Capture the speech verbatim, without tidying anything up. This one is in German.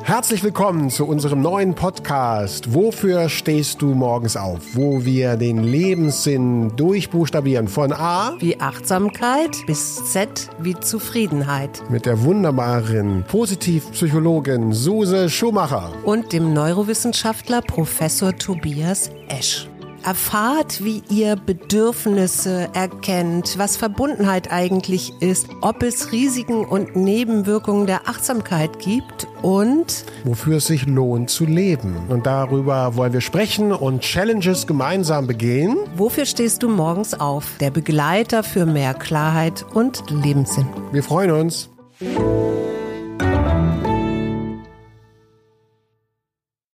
Herzlich willkommen zu unserem neuen Podcast Wofür stehst du morgens auf? Wo wir den Lebenssinn durchbuchstabieren von A wie Achtsamkeit bis Z wie Zufriedenheit. Mit der wunderbaren Positivpsychologin Suse Schumacher Und dem Neurowissenschaftler Professor Tobias Esch. Erfahrt, wie ihr Bedürfnisse erkennt, was Verbundenheit eigentlich ist, ob es Risiken und Nebenwirkungen der Achtsamkeit gibt und wofür es sich lohnt zu leben. Und darüber wollen wir sprechen und Challenges gemeinsam begehen. Wofür stehst du morgens auf? Der Begleiter für mehr Klarheit und Lebenssinn. Wir freuen uns.